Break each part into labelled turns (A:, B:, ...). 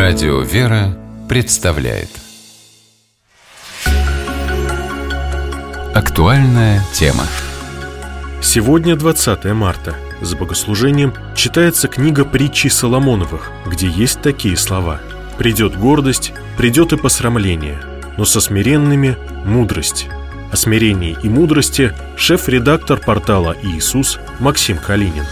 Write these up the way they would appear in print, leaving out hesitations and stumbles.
A: Радио «Вера» представляет актуальная тема.
B: Сегодня 20 марта. За богослужением читается книга притчи Соломоновых, где есть такие слова: «Придет гордость, придет и посрамление, но со смиренными – мудрость». О смирении и мудрости шеф-редактор портала «Иисус» Максим Калинин.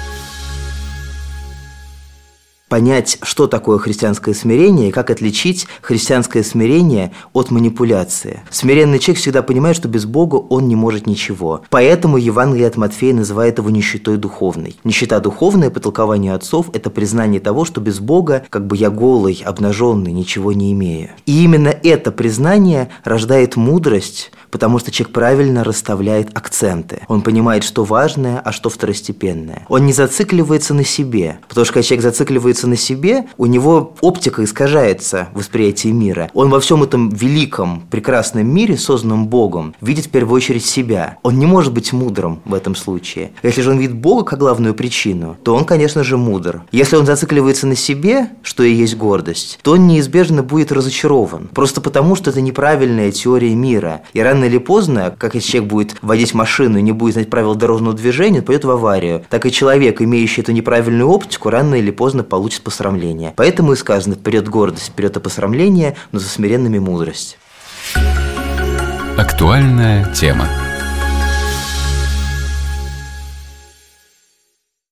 C: Понять, что такое христианское смирение и как отличить христианское смирение от манипуляции. Смиренный человек всегда понимает, что без Бога он не может ничего. Поэтому Евангелие от Матфея называет его нищетой духовной. Нищета духовная, по толкованию отцов, это признание того, что без Бога, как бы я голый, обнаженный, ничего не имею. И именно это признание рождает мудрость, потому что человек правильно расставляет акценты. Он понимает, что важное, а что второстепенное. Он не зацикливается на себе, потому что когда человек зацикливается на себе, у него оптика искажается, восприятие мира. Он во всем этом великом, прекрасном мире, созданном Богом, видит в первую очередь себя. Он не может быть мудрым в этом случае. Если же он видит Бога как главную причину, то он, конечно же, мудр. Если он зацикливается на себе, что и есть гордость, то он неизбежно будет разочарован. Просто потому, что это неправильная теория мира. И рано или поздно, как если человек будет водить машину и не будет знать правил дорожного движения, он пойдет в аварию. Так и человек, имеющий эту неправильную оптику, рано или поздно получит посрамление. Поэтому и сказано: вперед гордость, вперед и посрамление, но за смиренными мудрость.
A: Актуальная тема.